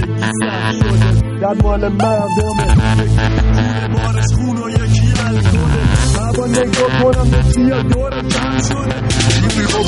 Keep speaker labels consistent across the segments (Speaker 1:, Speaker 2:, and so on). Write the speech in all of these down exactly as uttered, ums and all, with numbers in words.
Speaker 1: در مال مردمه، بارش خون و یکی الکله. هوا نگاه کنم به سیا دورم کم شده، میخوام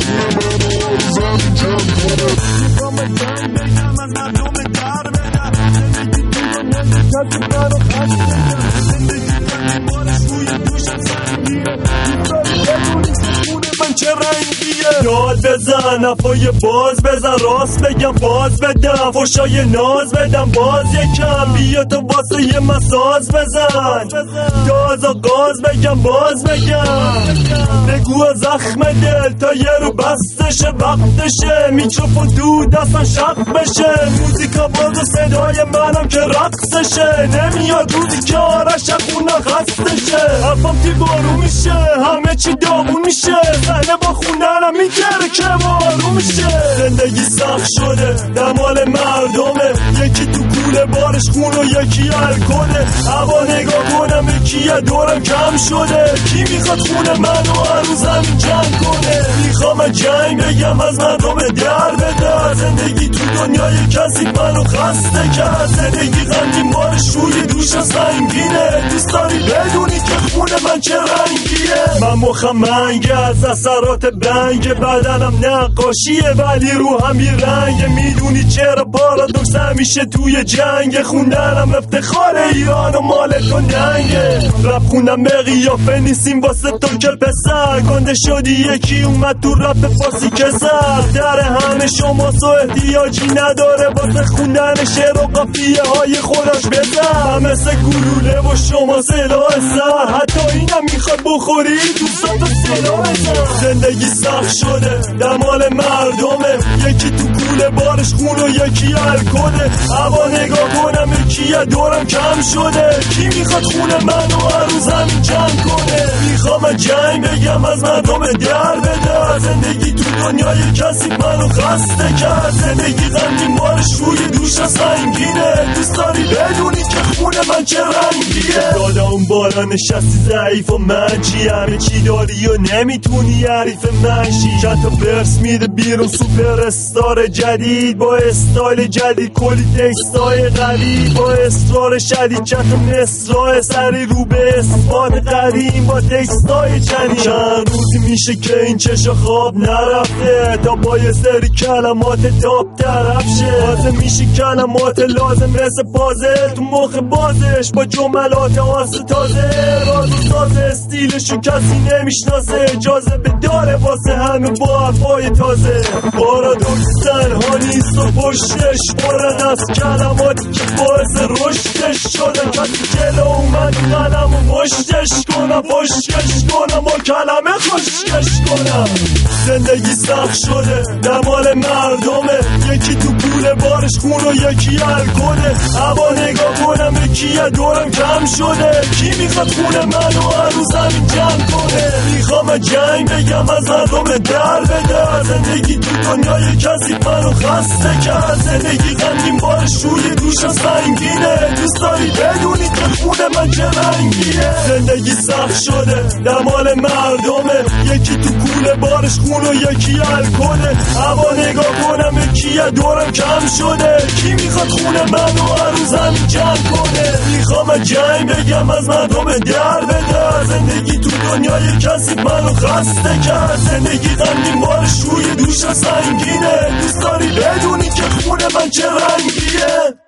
Speaker 1: زمین جمع کنه، میخوام جنگ بگم از مردم در بدم. زندگی تو نزد کسی منو خشم بگم، زندگی کنی بارش روی دوشم سنگیه. دوستایی بدونی که خونه من چه رنگیه. یاد بزن نفای باز بزن، راست بگم باز بدم، فشای ناز بدم باز یکم. بیا تو واسه یه مساز بزن، داز و گاز بگم باز بگم. بگو زخم دل تا یه رو بستشه، وقتشه میچوف و دود اصلا شق بشه. موزیکا باز و صدای منم که رقصشه، نمیاد روزی که آرش خونه خستشه. حرفم تی بارو میشه، همه چی داغون میشه، زنه با خوندنم میگره که بارو میشه. زندگی سخت شده دمال مردمه، یکی تو کوله بارش خون و یکی الکله. هوا نگاه کنم یکیه دورم کم شده، کی میخواد خونه منو هر روز زمین جمع کنه. میخوام جنگ بگم از مردم در بده، زندگی تو دنیای کسی منو خسته کرد. زندگی غمگین بارش روی دوشم سنگینه، دوست داری بدونی که خونه من چه رنگیه. من مخم منگه از اثرات بنگ، بدنم نقاشیه ولی روحم بی رنگه. میدونی چرا پارادوکس همیشه توی جنگ، خوندنم افتخار ایران و مال تو ننگه. رپ خوندم به قیافه نیستیم واسه تو که پسر، گنده شدی یکی اومد تو رپ فاسی کسر. در همه شما سو احتیاجی نداره واسه خوندن شعر و قافیه های خودش بزن. مثل گلوله و شما سلاح سر، حتی اینم میخواد بخوری دوستان تو سلاح سر. زندگی سخت شده دمال مردمه، یکی تو کوله بارش خون و یکی الکله. هوا نگاه کنم یکیه دورم کم شده، کی میخواد خونه منو هر روز زمین جمع کنه. میخوام جنگ بگم از مردم در بده، زندگی تو دنیای کسی منو خسته کرد. زندگی غمگین بارش روی دوشم سنگینه، دوست داری بدونی که خونه من چه رنگیه. دادا اون بالا نشستی ضعیف و منچی، همه چی داری و نمیتونی حریف منشی. چند تا برس میده بیرون سوپر استار جدید، با استایل جدید کلی تکستای قوی، با اصرار شدید چند تا مصرع سری رو به اثبات قدیم، با تکستای چنین. چند روزی میشه که این چشا خواب نرفته، تا با یه سری کلمات تاپ طرف شه. بازه میشه کلمات لازم مثل پازل تو مخ بازش، با جملات آس تازه. راز و ساز استیلشو کسی نمیشناسه، جاذبه داره واسه همه با حرفای تازه. پارادوکس تنها نیست و پشتش پرن از کلماتی که باعث رشدش شدن. کسی جلو اومد قلم و پشتش کنم، پشتش کنم با کلمه خشکش کنم. زندگی سخت شده دمال مردمه، یکی تو کوله بارش خون و یکی الکله. هوا نگاه کنم یکیه دورم کم شده، کی میخواد خونه منو هر روز زمین جمع کنه. میخوام جنگ بگم از مردم در بده، زندگی تو دنیای کسی منو خسته کرد. زندگی غمگین بارش روی دوشم سنگینه، دوست داری بدونی که خونه من چه رنگیه. زندگی سخت شده دمال مردمه، یکی تو کوله بارش خون و یکی الکله. هوا نگاه کنم یکیه دورم کم شده، کی میخواد خونه منو هر روز زمین جمع کنه. میخوام جنگ بگم از مردم در بده، زندگی تو دنیای کسی منو خسته کرد. زندگی غمگین بارش روی دوشم سنگینه، دوست داری بدونی که خونه من چه رنگیه.